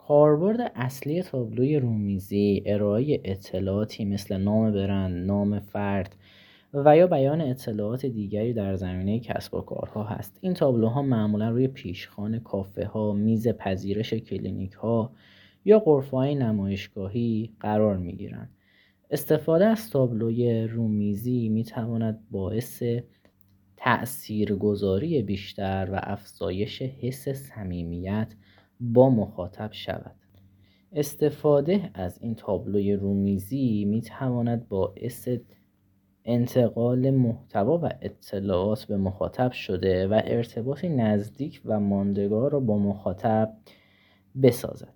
کاربرد اصلی تابلوی رومیزی ارائه اطلاعاتی مثل نام برند، نام فرد و یا بیان اطلاعات دیگری در زمینه کسب و کارها هست. این تابلوها معمولا روی پیشخوان کافه ها، میز پذیرش کلینیک ها یا غرفه‌های نمایشگاهی قرار می گیرند. استفاده از تابلوی رومیزی می تواند باعث تأثیرگذاری بیشتر و افزایش حس صمیمیت با مخاطب شود. استفاده از این تابلوی رومیزی می تواند باعث انتقال محتوا و اطلاعات به مخاطب شده و ارتباطی نزدیک و ماندگار را با مخاطب بسازد.